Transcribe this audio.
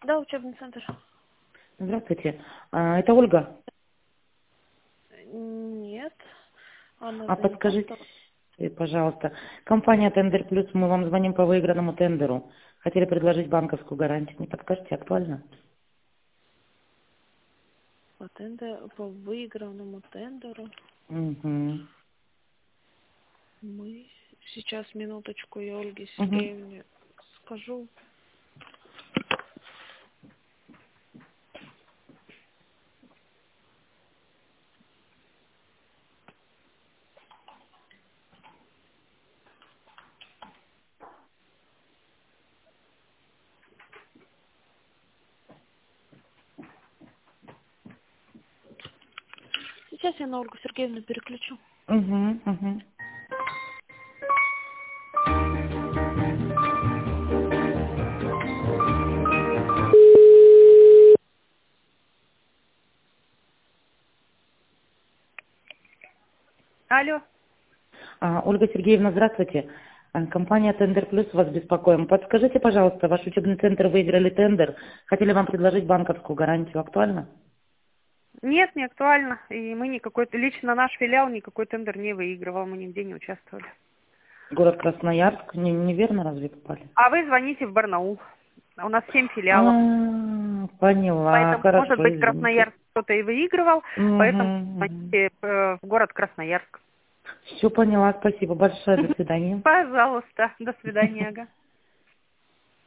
Да, учебный центр. Здравствуйте. Это Ольга. Нет, она А занята. подскажите, пожалуйста, компания Тендер Плюс, мы вам звоним по выигранному тендеру. Хотели предложить банковскую гарантию. Не подскажете, актуально? По выигранному тендеру. Угу. Мы сейчас, минуточку, я Ольге Угу. Сергеевне скажу. Сейчас я на Ольгу Сергеевну переключу. Угу. Угу. Алло. Ольга Сергеевна, здравствуйте. Компания Тендер Плюс вас беспокоим. Подскажите, пожалуйста, ваш учебный центр выиграли тендер. Хотели вам предложить банковскую гарантию. Актуально? Нет, не актуально. И мы лично наш филиал никакой тендер не выигрывал, мы нигде не участвовали. Город Красноярск. Неверно разве попали? А вы звоните в Барнаул. У нас 7 филиалов. Поняла. Поэтому, может Хорошо, быть, извините. Красноярск кто-то и выигрывал, поэтому Угу. звоните в город Красноярск. Все поняла. Спасибо большое. До свидания. Пожалуйста. До свидания. Ага.